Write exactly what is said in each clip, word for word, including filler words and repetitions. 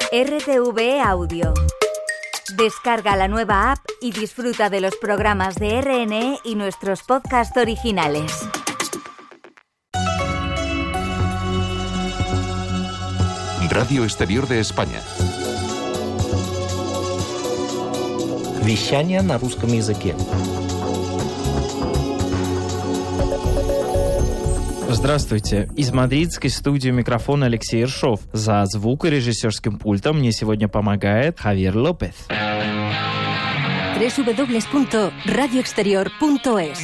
R T V E Audio. Descarga la nueva app y disfruta de los programas de R N E y nuestros podcasts originales. Radio Exterior de España. Вещание на русском языке. Здравствуйте. Из мадридской студии микрофона Алексей Ершов. За звукорежиссерским пультом мне сегодня помогает Хавьер Лопес. дабл ю дабл ю дабл ю punto radio exterior punto es.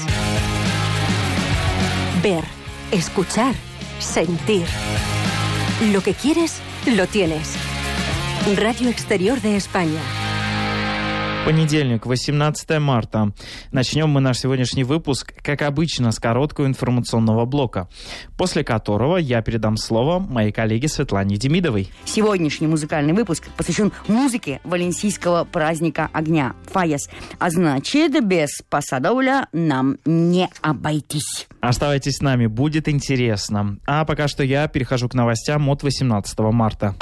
Ver, escuchar, sentir. Lo que quieres, lo tienes. Radio Exterior de España. Понедельник, восемнадцатое марта. Начнем мы наш сегодняшний выпуск, как обычно, с короткого информационного блока, после которого я передам слово моей коллеге Светлане Демидовой. Сегодняшний музыкальный выпуск посвящен музыке валенсийского праздника огня Файес, а значит, без пасадауля нам не обойтись. Оставайтесь с нами, будет интересно. А пока что я перехожу к новостям от восемнадцатого марта.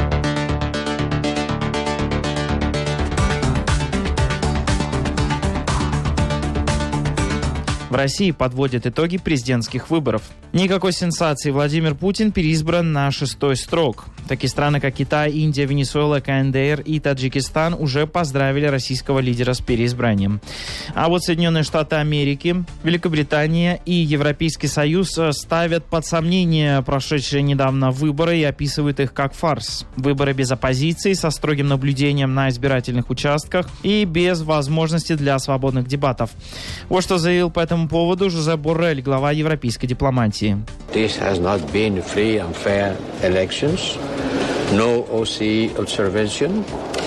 В России подводят итоги президентских выборов. Никакой сенсации, Владимир Путин переизбран на шестой срок. Такие страны, как Китай, Индия, Венесуэла, КНДР и Таджикистан уже поздравили российского лидера с переизбранием. А вот Соединенные Штаты Америки, Великобритания и Европейский Союз ставят под сомнение прошедшие недавно выборы и описывают их как фарс. Выборы без оппозиции, со строгим наблюдением на избирательных участках и без возможности для свободных дебатов. Вот что заявил по этому поводу Жозеп Боррель, глава европейской дипломатии. This has not been free and fair elections. No O S C E observation.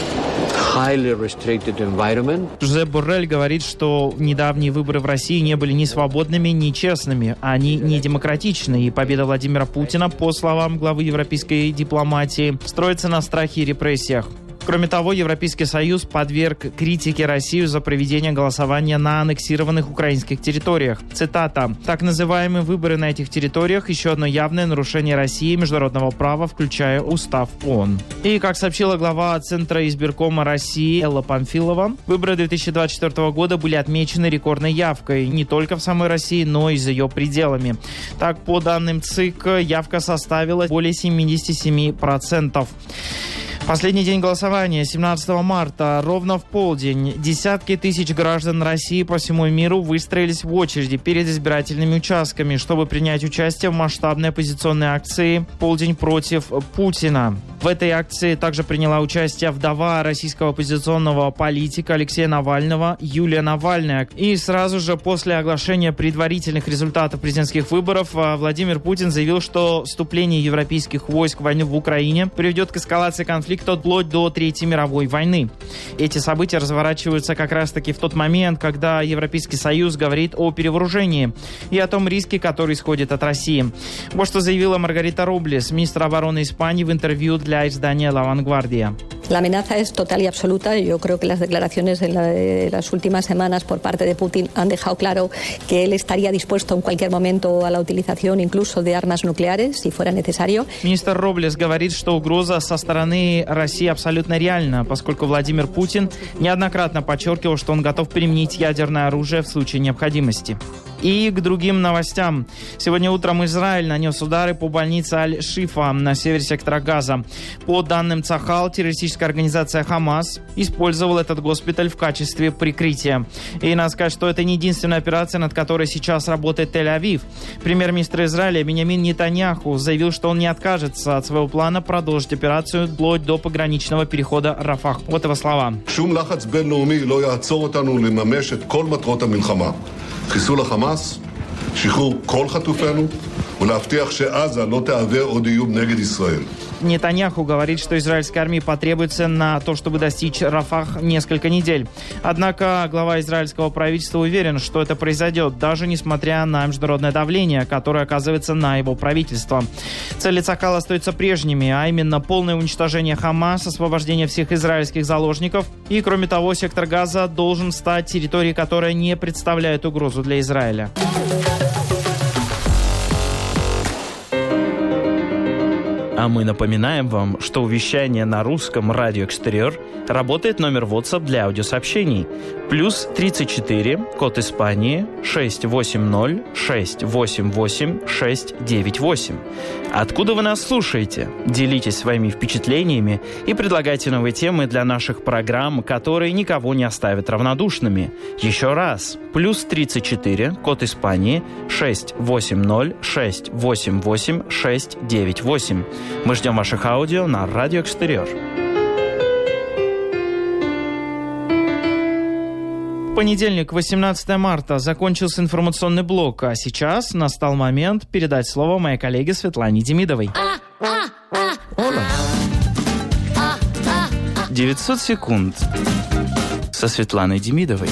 Highly restricted environment. Жозеп Боррель говорит, что недавние выборы в России не были ни свободными, ни честными. Они не демократичны. И победа Владимира Путина, по словам главы европейской дипломатии, строится на страхе и репрессиях. Кроме того, Европейский Союз подверг критике Россию за проведение голосования на аннексированных украинских территориях. Цитата. «Так называемые выборы на этих территориях – еще одно явное нарушение России и международного права, включая Устав ООН». И, как сообщила глава Центра избиркома России Элла Памфилова, выборы две тысячи двадцать четвёртого года были отмечены рекордной явкой не только в самой России, но и за ее пределами. Так, по данным ЦИК, явка составила более семьдесят семь процентов. Последний день голосования, семнадцатого марта, ровно в полдень, десятки тысяч граждан России по всему миру выстроились в очереди перед избирательными участками, чтобы принять участие в масштабной оппозиционной акции «Полдень против Путина». В этой акции также приняла участие вдова российского оппозиционного политика Алексея Навального Юлия Навальная. И сразу же после оглашения предварительных результатов президентских выборов Владимир Путин заявил, что вступление европейских войск в войну в Украине приведет к эскалации конфликта вплоть до Третьей мировой войны. Эти события разворачиваются как раз-таки в тот момент, когда Европейский Союз говорит о перевооружении и о том риске, который исходит от России. Вот что заявила Маргарита Роблес, министр обороны Испании, в интервью для издания «La Vanguardia». La amenaza es total y absoluta. Yo creo que las declaraciones de, la, de las últimas semanas por parte de Putin han dejado claro que él estaría dispuesto en cualquier momento a la utilización incluso de armas nucleares, si fuera necesario. Министр Роблес говорит, что угроза со стороны России абсолютно реальна, поскольку Владимир Путин неоднократно подчеркивал, что он готов применить ядерное оружие в случае необходимости. И к другим новостям. Сегодня утром Израиль нанес удары по больнице Аль-Шифа на севере сектора Газа. По данным Цахал, террористическая организация Хамас использовала этот госпиталь в качестве прикрытия. И надо сказать, что это не единственная операция, над которой сейчас работает Тель-Авив. Премьер-министр Израиля Биньямин Нетаньяху заявил, что он не откажется от своего плана продолжить операцию вплоть до пограничного перехода Рафах. Вот его слова. חיסול החמאס, שחרור כל חטופינו ולהבטיח שעזה לא תהווה עוד איום נגד ישראל. Нетаньяху говорит, что израильской армии потребуется на то, чтобы достичь Рафах, несколько недель. Однако глава израильского правительства уверен, что это произойдет, даже несмотря на международное давление, которое оказывается на его правительство. Цели Цахала остаются прежними, а именно полное уничтожение Хамас, освобождение всех израильских заложников. И, кроме того, сектор Газа должен стать территорией, которая не представляет угрозу для Израиля. А мы напоминаем вам, что у вещания на русском радио «Экстериор» работает номер WhatsApp для аудиосообщений. Плюс тридцать четыре, код Испании, шесть восемь ноль шесть восемь восемь шесть девять восемь. Откуда вы нас слушаете? Делитесь своими впечатлениями и предлагайте новые темы для наших программ, которые никого не оставят равнодушными. Еще раз. Плюс тридцать четыре, код Испании, шесть восемь ноль шесть восемь восемь шесть девять восемь. Мы ждем ваших аудио на радио «Экстериор». Понедельник, восемнадцатое марта, закончился информационный блок, а сейчас настал момент передать слово моей коллеге Светлане Демидовой. девятьсот секунд со Светланой Демидовой.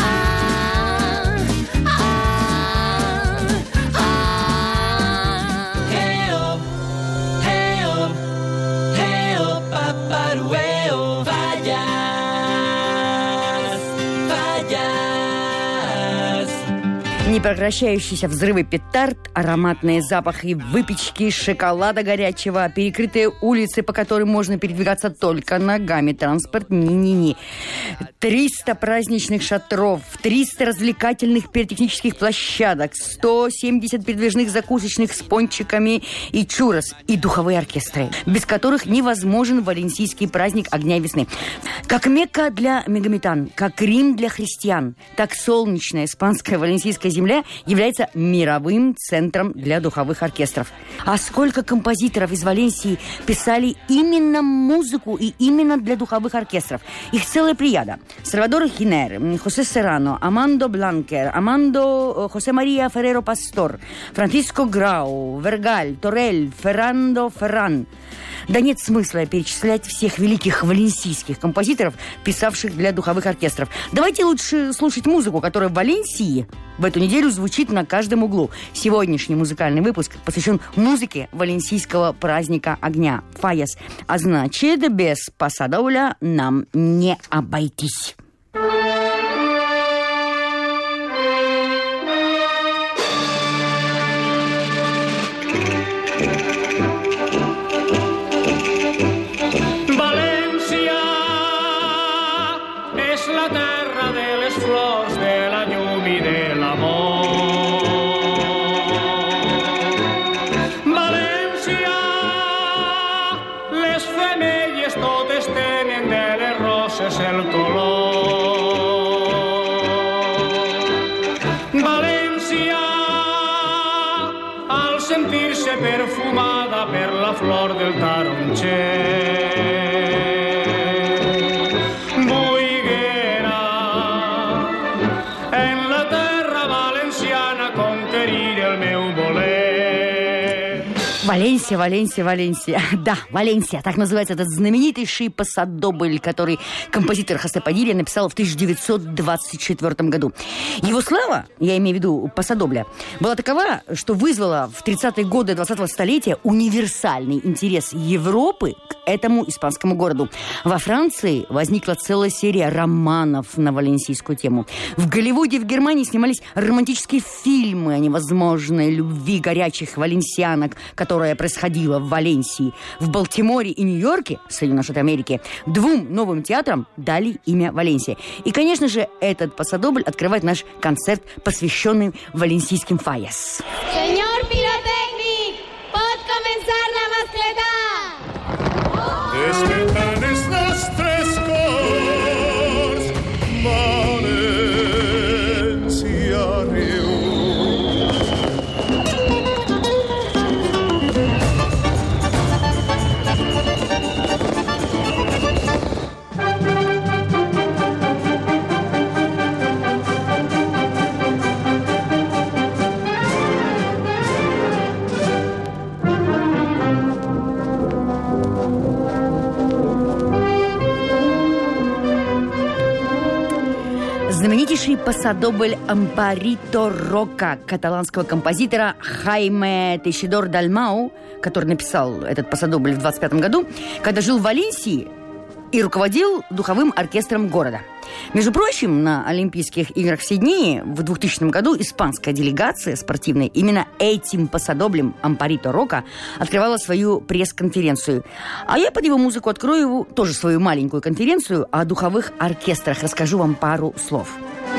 Непрекращающиеся взрывы петард, ароматные запахи выпечки, шоколада горячего, перекрытые улицы, по которым можно передвигаться только ногами, транспорт ни-ни-ни. триста праздничных шатров, триста развлекательных пиротехнических площадок, сто семьдесят передвижных закусочных с пончиками и чуррос, и духовые оркестры, без которых невозможен валенсийский праздник огня весны. Как Мекка для мегометан, как Рим для христиан, так солнечная испанская валенсийская земля является мировым центром для духовых оркестров. А сколько композиторов из Валенсии писали именно музыку и именно для духовых оркестров? Их целая плеяда. Сальвадор Хинер, Хосе Серрано, Амандо Бланкер, Амандо Хосе Мария Ферреро Пастор, Франциско Грау, Вергаль, Торель, Феррандо Ферран. Да нет смысла перечислять всех великих валенсийских композиторов, писавших для духовых оркестров. Давайте лучше слушать музыку, которая в Валенсии в эту неделю звучит на каждом углу. Сегодняшний музыкальный выпуск посвящен музыке валенсийского праздника огня Фаяс. А значит, без пасадауля нам не обойтись. Perfumada per la flor del taroncer. Buiguera en la terra valenciana conquerir el meu voler. Валенсия, Валенсия, Валенсия. Да, Валенсия. Так называется этот знаменитейший пасадобль, который композитор Хосе Падилья написал в тысяча девятьсот двадцать четвёртом году. Его слава, я имею в виду пасадобля, была такова, что вызвала в тридцатые годы двадцатого столетия универсальный интерес Европы к этому испанскому городу. Во Франции возникла целая серия романов на валенсийскую тему. В Голливуде и в Германии снимались романтические фильмы о невозможной любви горячих валенсианок, которая происходила в Валенсии. В Балтиморе и Нью-Йорке, Соединенные Штаты Америки, двум новым театрам дали имя Валенсия. И, конечно же, этот пасадобль открывает наш концерт, посвященный валенсийским Фаяс. Señor pirotecnic, pot comenzar la mascleta. Despertan estos tres cors, Valencia riu. Знаменитейший пасадобль «Ампарито Рока» каталанского композитора Хайме Тейшидор Дальмау, который написал этот пасадобль в двадцать пятом году, когда жил в Валенсии и руководил духовым оркестром города. Между прочим, на Олимпийских играх в Сиднее в двухтысячном году испанская делегация спортивная именно этим пасадоблем Ампарито Рока открывала свою пресс-конференцию. А я под его музыку открою тоже свою маленькую конференцию о духовых оркестрах. Расскажу вам пару слов.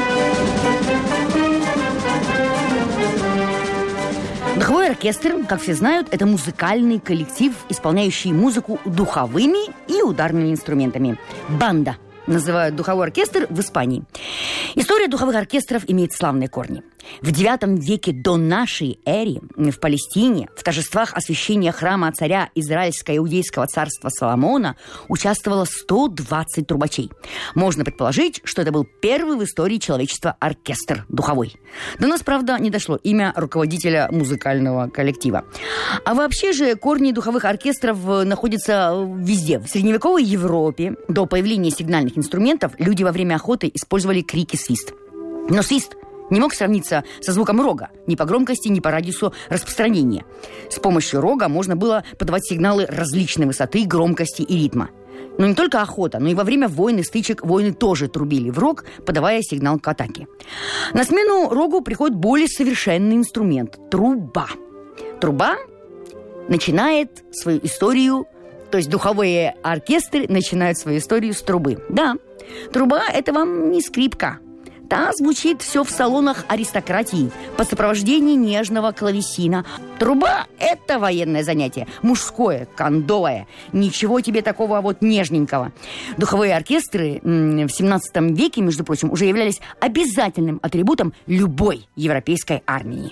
Духовой оркестр, как все знают, это музыкальный коллектив, исполняющий музыку духовыми и ударными инструментами. Банда называют духовой оркестр в Испании. История духовых оркестров имеет славные корни. В девятом веке до нашей эры в Палестине в торжествах освящения храма царя Израильско-Иудейского царства Соломона участвовало сто двадцать трубачей. Можно предположить, что это был первый в истории человечества оркестр духовой. До нас, правда, не дошло имя руководителя музыкального коллектива. А вообще же корни духовых оркестров находятся везде. В средневековой Европе до появления сигнальных инструментов люди во время охоты использовали крик и свист. Но свист не мог сравниться со звуком рога ни по громкости, ни по радиусу распространения. С помощью рога можно было подавать сигналы различной высоты, громкости и ритма. Но не только охота, но и во время войн и стычек воины тоже трубили в рог, подавая сигнал к атаке. На смену рогу приходит более совершенный инструмент – труба. Труба начинает свою историю, то есть духовые оркестры начинают свою историю с трубы. Да, труба – это вам не скрипка. Та звучит все в салонах аристократии под сопровождением нежного клавесина. Труба – это военное занятие, мужское, кондовое. Ничего тебе такого вот нежненького. Духовые оркестры в семнадцатом веке, между прочим, уже являлись обязательным атрибутом любой европейской армии.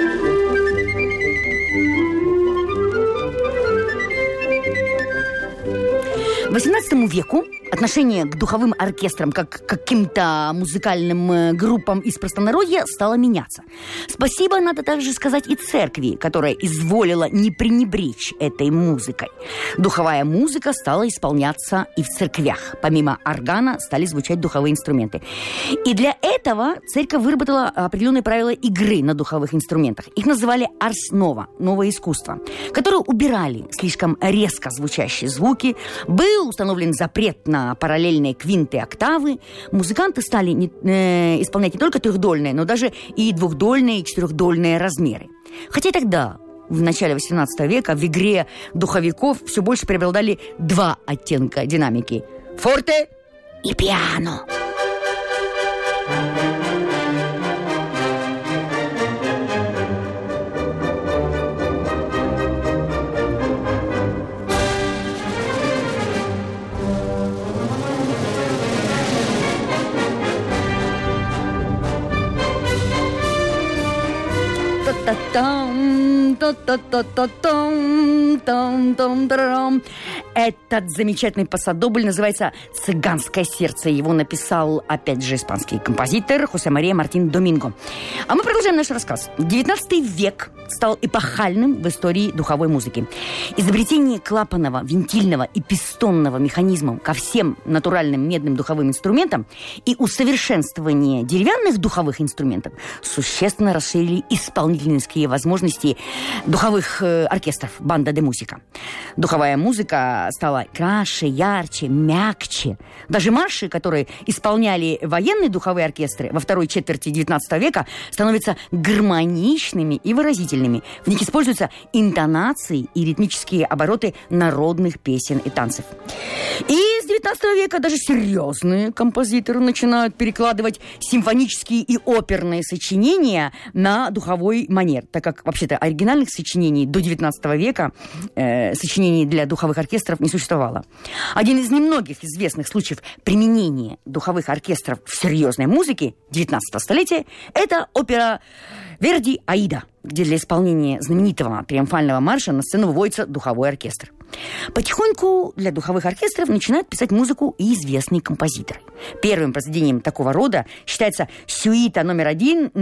К восемнадцатому веку отношение к духовым оркестрам как к каким-то музыкальным группам из простонародья стало меняться. Спасибо, надо также сказать, и церкви, которая изволила не пренебречь этой музыкой. Духовая музыка стала исполняться и в церквях. Помимо органа стали звучать духовые инструменты. И для этого церковь выработала определенные правила игры на духовых инструментах. Их называли арс нова, новое искусство, которые убирали слишком резко звучащие звуки. Был установлен запрет на параллельные квинты и октавы. Музыканты стали не, э, исполнять не только трехдольные, но даже и двухдольные, и четырехдольные размеры. Хотя и тогда, в начале восемнадцатого века, в игре духовиков все больше преобладали два оттенка динамики – форте и пиано. Этот замечательный пасадобль называется «Цыганское сердце». Его написал, опять же, испанский композитор Хосе Мария Мартин Доминго. А мы продолжаем наш рассказ. девятнадцатый век стал эпохальным в истории духовой музыки. Изобретение клапанного, вентильного и пистонного механизмов ко всем натуральным медным духовым инструментам и усовершенствование деревянных духовых инструментов существенно расширили исполнительские возможности духовых э, оркестров «Банда де Мусика». Духовая музыка стала краше, ярче, мягче. Даже марши, которые исполняли военные духовые оркестры во второй четверти девятнадцатого века, становятся гармоничными и выразительными. В них используются интонации и ритмические обороты народных песен и танцев. И с девятнадцатого века даже серьезные композиторы начинают перекладывать симфонические и оперные сочинения на духовой манер, так как вообще-то оригинальных сочинений до девятнадцатого века, э, сочинений для духовых оркестров не существовало. Один из немногих известных случаев применения духовых оркестров в серьезной музыке девятнадцатого столетия – это опера Верди «Аида», где для исполнения знаменитого триумфального марша на сцену выводится духовой оркестр. Потихоньку для духовых оркестров начинают писать музыку и известные композиторы. Первым произведением такого рода считается сюита номер один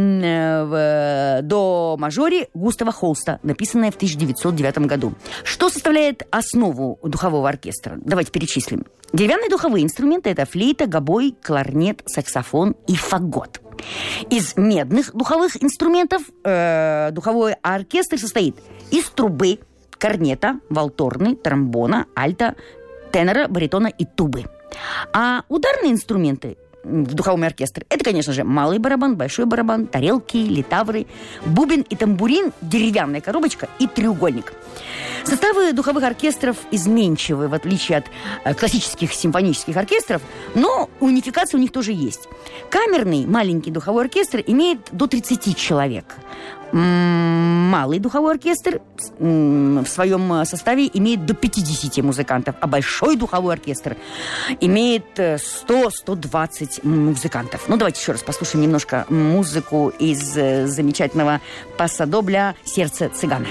в до мажоре Густава Холста, написанная в тысяча девятьсот девятом году. Что составляет основу духового оркестра? Давайте перечислим. Деревянные духовые инструменты – это флейта, гобой, кларнет, саксофон и фагот. Из медных духовых инструментов э, духовой оркестр состоит из трубы, корнета, валторны, тромбона, альта, тенора, баритона и тубы. А ударные инструменты в духовом оркестре. Это, конечно же, малый барабан, большой барабан, тарелки, литавры, бубен и тамбурин, деревянная коробочка и треугольник. Составы духовых оркестров изменчивы, в отличие от э, классических симфонических оркестров, но унификация у них тоже есть. Камерный маленький духовой оркестр имеет до тридцати человек. Малый духовой оркестр в своем составе имеет до пятидесяти музыкантов, а большой духовой оркестр имеет сто - сто двадцать музыкантов. Ну, давайте еще раз послушаем немножко музыку из замечательного пассадобля «Сердце цыгана».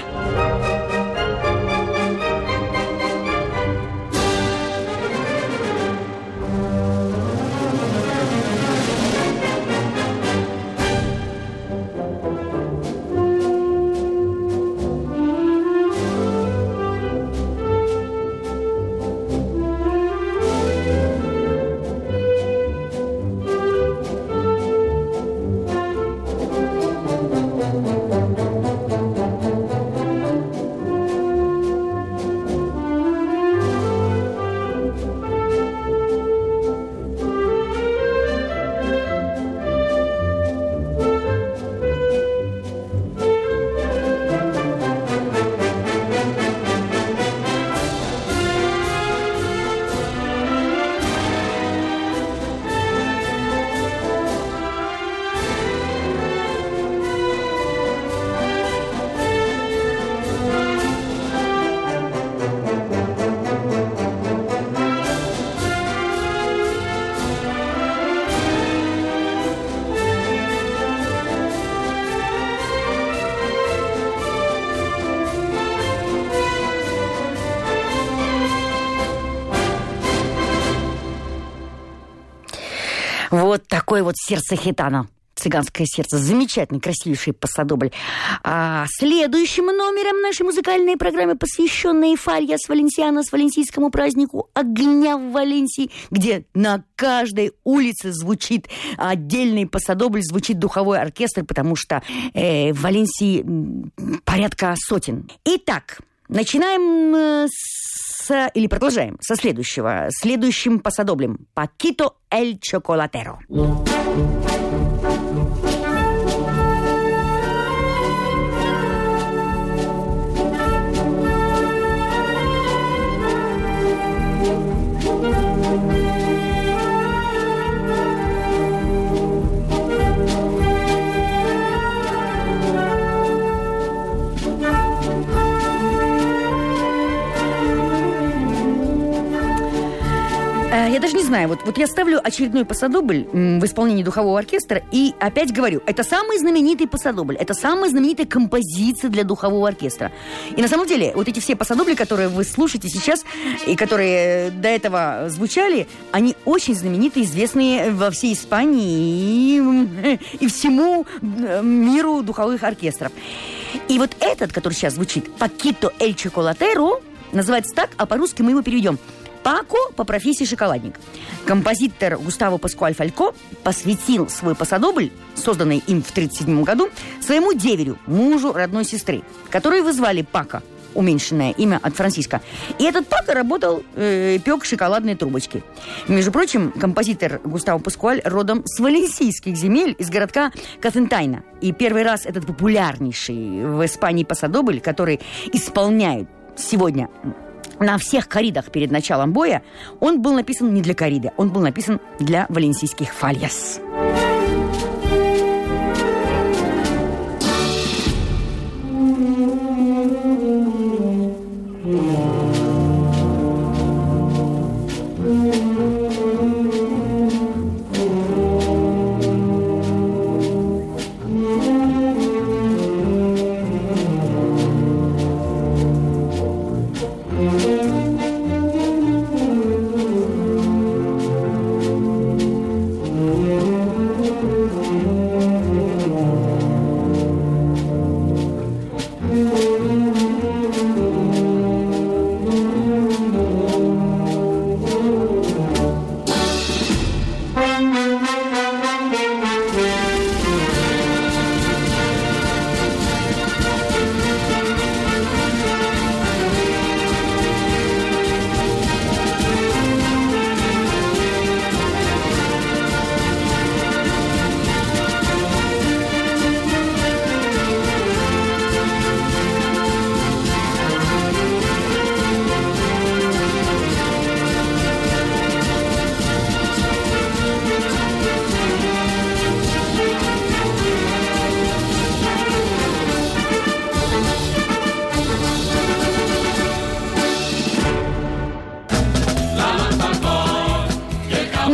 Вот такое вот сердце хитана. «Цыганское сердце». Замечательный, красивейший пассадобль. А следующим номером нашей музыкальной программы, посвященной Фальяс Валенсианос, валенсийскому празднику огня в Валенсии, где на каждой улице звучит отдельный пассадобль, звучит духовой оркестр, потому что э, в Валенсии порядка сотен. Итак, начинаем с... или продолжаем со следующего. Следующим пассадоблем. «Пакито эль Чоколатеро». Я даже не знаю, вот, вот я ставлю очередной пассадобль в исполнении духового оркестра и опять говорю, это самый знаменитый пассадобль, это самая знаменитая композиция для духового оркестра. И на самом деле, вот эти все пассадобли, которые вы слушаете сейчас и которые до этого звучали, они очень знаменитые, известные во всей Испании и, и всему миру духовых оркестров. И вот этот, который сейчас звучит, «Пакито эль Чоколатеро», называется так, а по-русски мы его переведем «Пако по профессии шоколадник». Композитор Густаво Паскуаль Фалько посвятил свой пассадобль, созданный им в тридцать седьмом году, своему деверю, мужу родной сестры, которую вы звали Пако, уменьшенное имя от Франциско. И этот Пако работал, э, пек шоколадные трубочки. Между прочим, композитор Густаво Паскуаль родом с валенсийских земель, из городка Кафентайна. И первый раз этот популярнейший в Испании пассадобль, который исполняют сегодня на всех коридах перед началом боя, он был написан не для кориды, он был написан для валенсийских фальяс. Thank you.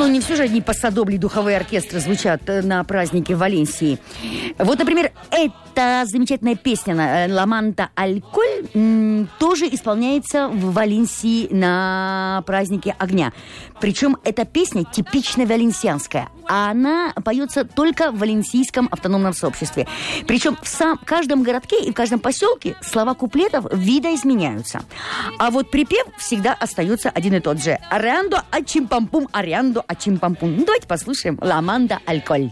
Ну, не все же одни пассадобли духовые оркестры звучат на празднике в Валенсии. Вот, например, эта замечательная песня «Ла манта альколь» м, тоже исполняется в Валенсии на празднике огня. Причем эта песня типично валенсианская. А она поется только в валенсийском автономном сообществе. Причем в сам, каждом городке и в каждом поселке слова куплетов видоизменяются. А вот припев всегда остается один и тот же. «Ариандо ачимпампум, ариандо ачимпампум». Ну, давайте послушаем «Ла манта альколь».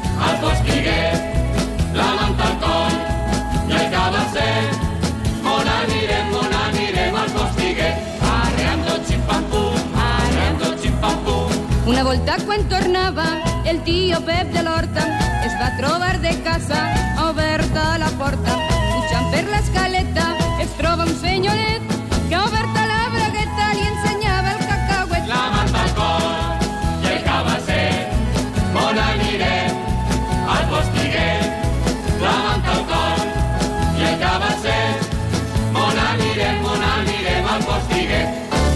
Una volta quan tornava el tio Pep de l'Horta es va trobar de casa oberta la porta. Pujant per l'escaleta es troba un senyoret que oberta la bragueta li ensenyava el cacauet. La manta al coll i el cabasset, on anirem al postiguet. La manta al coll i el cabasset, on anirem, on anirem al postiguet.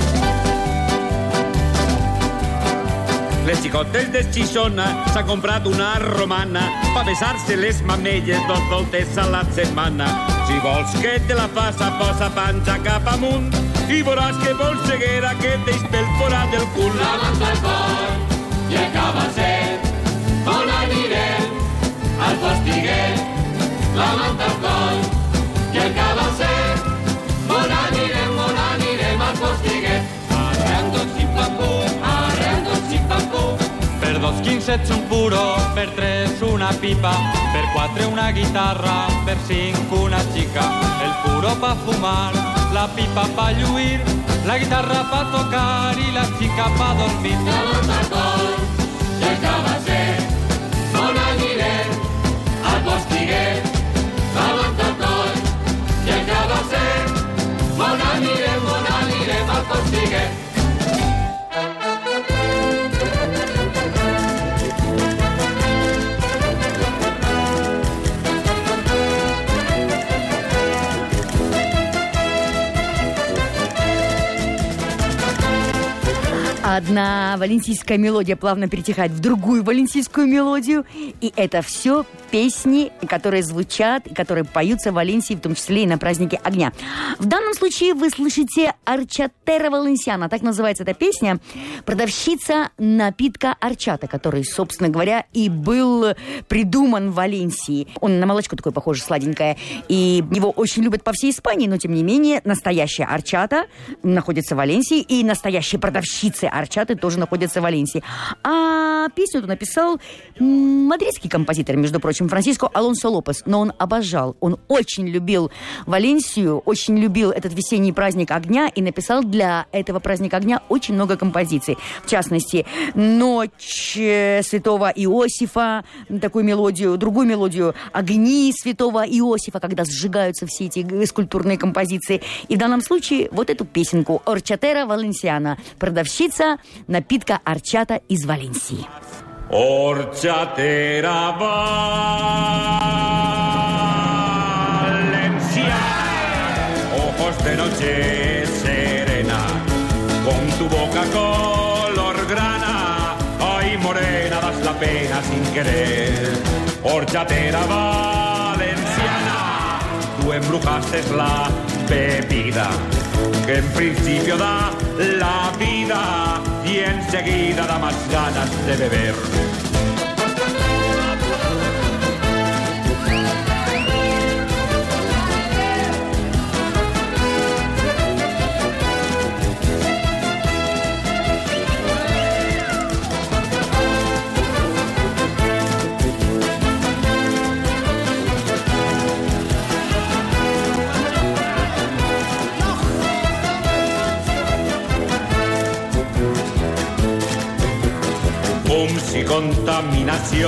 Les xicotes de Xixona s'ha comprat una romana pa besar-se les mamelles dos voltes a la setmana. Si vols que te la faça, posa panxa cap amunt i veuràs que polseguera que t'eix pel forat del cul. La manta al coll i el cabasset, on anirem al postiguet. La manta al coll i el cabasset, on anirem, on anirem al postiguet. Arreando ximpapum, arreando ximpapum. Per dos quinzets un puro, per tres una pipa, per quatre una guitarra, per cinc una xica. El puro pa fumar, la pipa pa lluir, la guitarra pa tocar i la xica pa dormir. La manta al coll i el cabasset, on anirem al postiguet. La manta al coll i el cabasset, on anirem, on anirem al postiguet. Одна валенсийская мелодия плавно перетекает в другую валенсийскую мелодию. И это все песни, которые звучат и которые поются в Валенсии, в том числе и на празднике огня. В данном случае вы слышите «Орчатера Валенсиана». Так называется эта песня. Продавщица напитка орчата, который, собственно говоря, и был придуман в Валенсии. Он на молочко такое похоже, сладенькое. И его очень любят по всей Испании, но, тем не менее, настоящая орчата находится в Валенсии, и настоящие продавщицы орчаты тоже находятся в Валенсии. А песню эту написал мадридский композитор, между прочим, Франсиско Алонсо Лопес. Но он обожал, он очень любил Валенсию, очень любил этот весенний праздник огня и написал для этого праздника огня очень много композиций. В частности, «Ночь святого Иосифа», такую мелодию, другую мелодию «Огни святого Иосифа», когда сжигаются все эти скульптурные композиции. И в данном случае вот эту песенку «Орчатера Валенсиана», продавщица напитка орчата из Валенсии. Orchatera Valenciana, ojos de noche serena, con tu boca color grana, ay morena, das la pena sin querer. Orchatera Valenciana, tú embrujaste la bebida, que en principio da la vida y enseguida da más ganas de beber. Fums i contaminació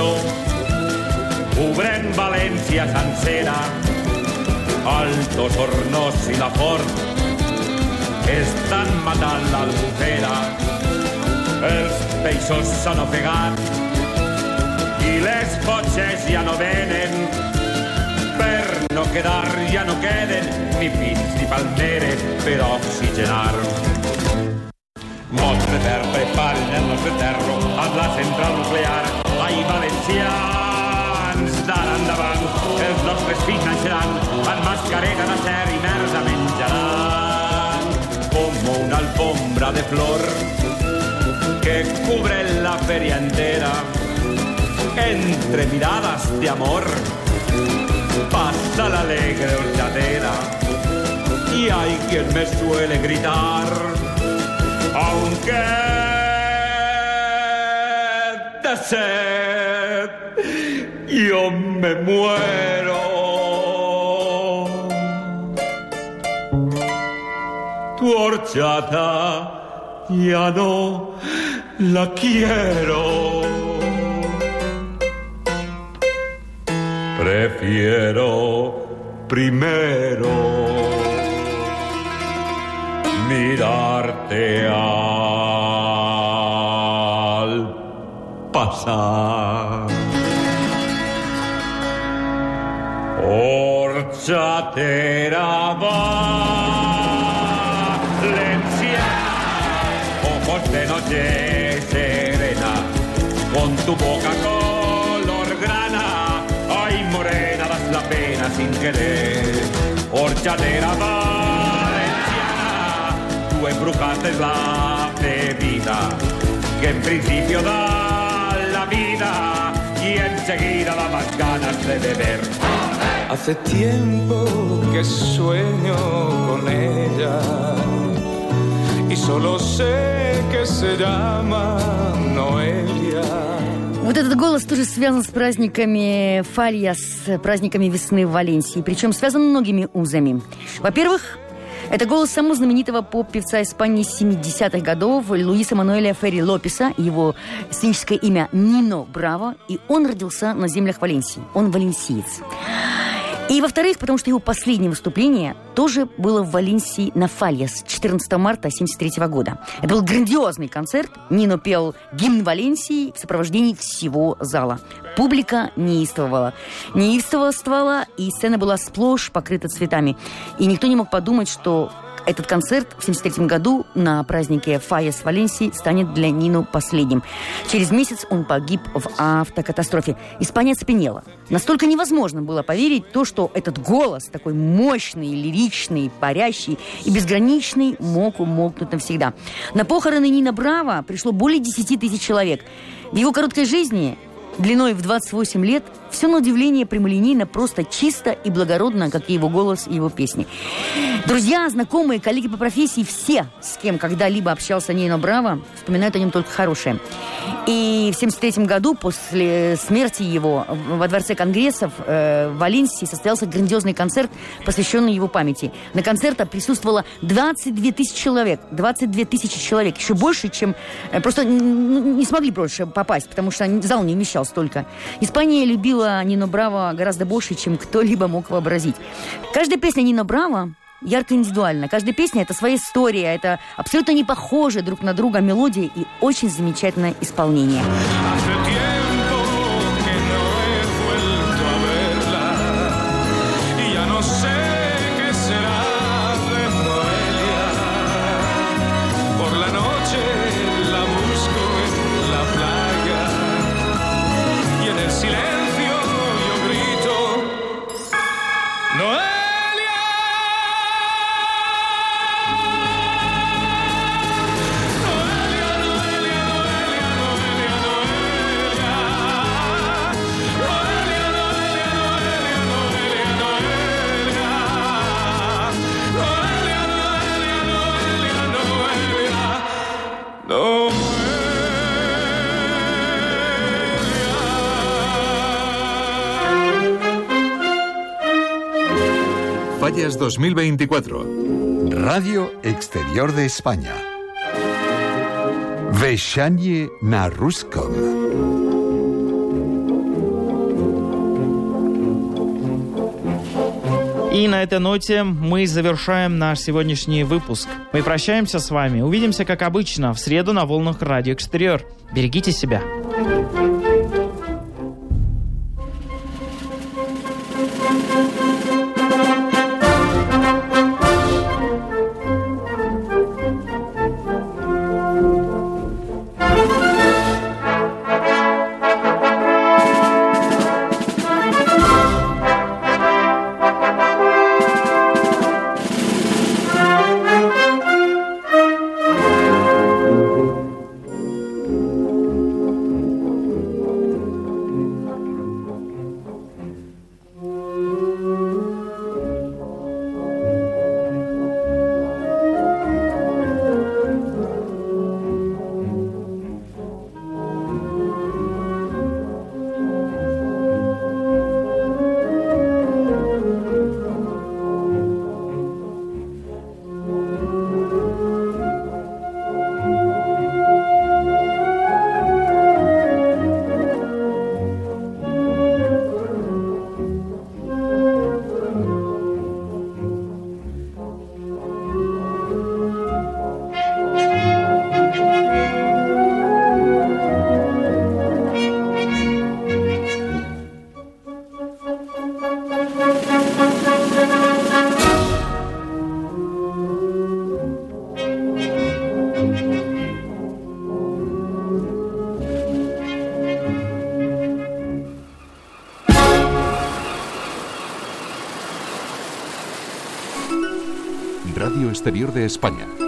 obren València sencera. Altos Hornos i la Fort estan matant l'Albufera. Els peixos s'han ofegat i les cotxes ja no venen. Per no quedar ja no queden ni pins ni palmeres per oxigenar. Nostre terra, preparen el nostre terro, a la central nuclear. Ai, valencians, d'ara endavant, els nostres fills naixeran amb mascareta d'acer i merda menjaran. Como una alfombra de flor que cubre la feria entera, entre miradas de amor pasa la alegre horchatera. Y hay quien me suele gritar, aunque de sed yo me muero. Tu horchata ya no la quiero. Prefiero primero mirarte al pasar. Horchatera valenciana, ojos de noche serena, con tu boca color grana, ay morena, das la pena sin querer. Horchatera valenciana, tú embrujaste la bebida que en principio da la vida y enseguida da más ganas de beber. Hace tiempo que sueño con ella y solo sé que se llama Noelia. Вот этот голос тоже связан с праздниками Фалья, с праздниками весны в Валенсии, причем связан многими узами. Во-первых, это голос самого знаменитого поп-певца Испании семидесятых годов Луиса Мануэля Ферри Лопеса, его сценическое имя Нино Браво, и он родился на землях Валенсии, он валенсиец. И, во-вторых, потому что его последнее выступление тоже было в Валенсии на Фальяс четырнадцатого марта семьдесят третьего года. Это был грандиозный концерт. Нино пел гимн Валенсии в сопровождении всего зала. Публика неистовывала. Неистовствовала, и сцена была сплошь покрыта цветами. И никто не мог подумать, что этот концерт в семьдесят третьем году на празднике Фальяс в Валенсии станет для Нино последним. Через месяц он погиб в автокатастрофе. Испания оцепенела. Настолько невозможно было поверить в то, что этот голос, такой мощный, лиричный, парящий и безграничный, мог умолкнуть навсегда. На похороны Нино Браво пришло более десяти тысяч человек. В его короткой жизни, длиной в двадцать восемь лет, все на удивление прямолинейно, просто чисто и благородно, как и его голос и его песни. Друзья, знакомые, коллеги по профессии, все, с кем когда-либо общался Нино Браво, вспоминают о нем только хорошее. И в семьдесят третьем году, после смерти его, во Дворце Конгрессов э, в Валенсии состоялся грандиозный концерт, посвященный его памяти. На концерте присутствовало двадцать две тысячи человек. двадцать две тысячи человек. Еще больше, чем... Э, просто не смогли больше попасть, потому что зал не вмещал столько. Испания любила Нино Браво гораздо больше, чем кто-либо мог вообразить. Каждая песня Нино Браво ярко индивидуальна. Каждая песня — это своя история, это абсолютно не похожие друг на друга мелодии и очень замечательное исполнение. Fallas dos mil veinticuatro. Radio Exterior de España. Veshanie na Ruskom. И на этой ноте мы завершаем наш сегодняшний выпуск. Мы прощаемся с вами. Увидимся, как обычно, в среду на волнах Радио Экстериор. Берегите себя. Radio Exterior de España.